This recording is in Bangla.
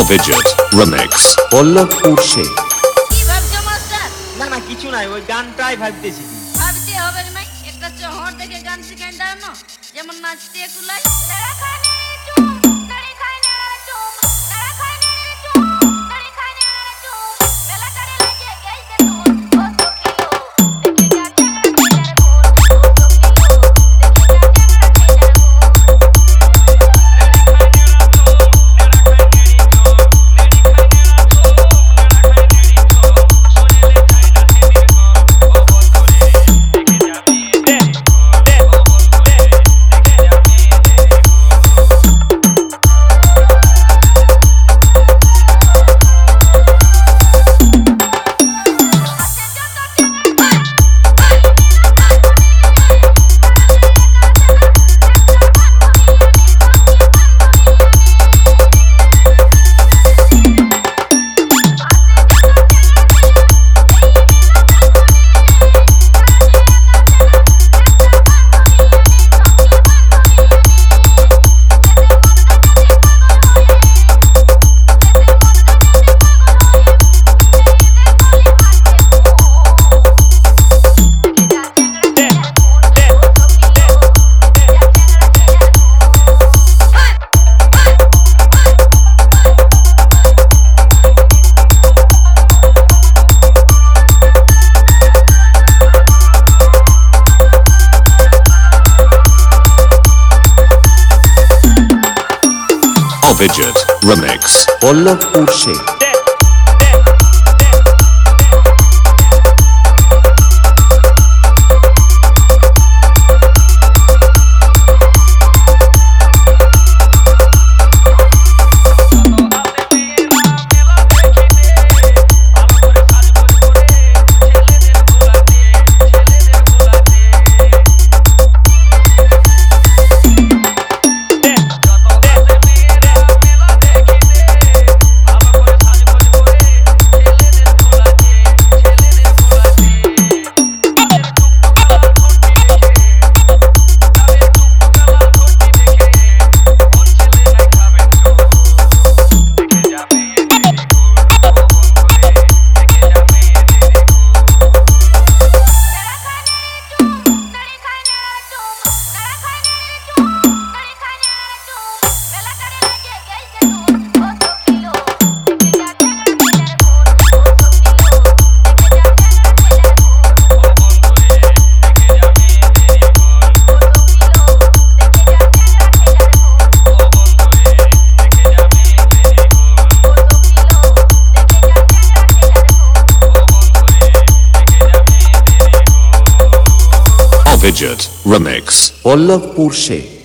Avijit Remix পল্লবপুর সে কি ভাবছো মাস্টার? না না কিছু নাই, ওই গানটাই ভাবতেছি। ভাবতে হবে না, একটা শহর থেকে গান শিখাই দাও না, যেমন নাচতে কুলাই। Avijit Remix পল্লবপুর সে Avijit Remix পল্লবপুর সে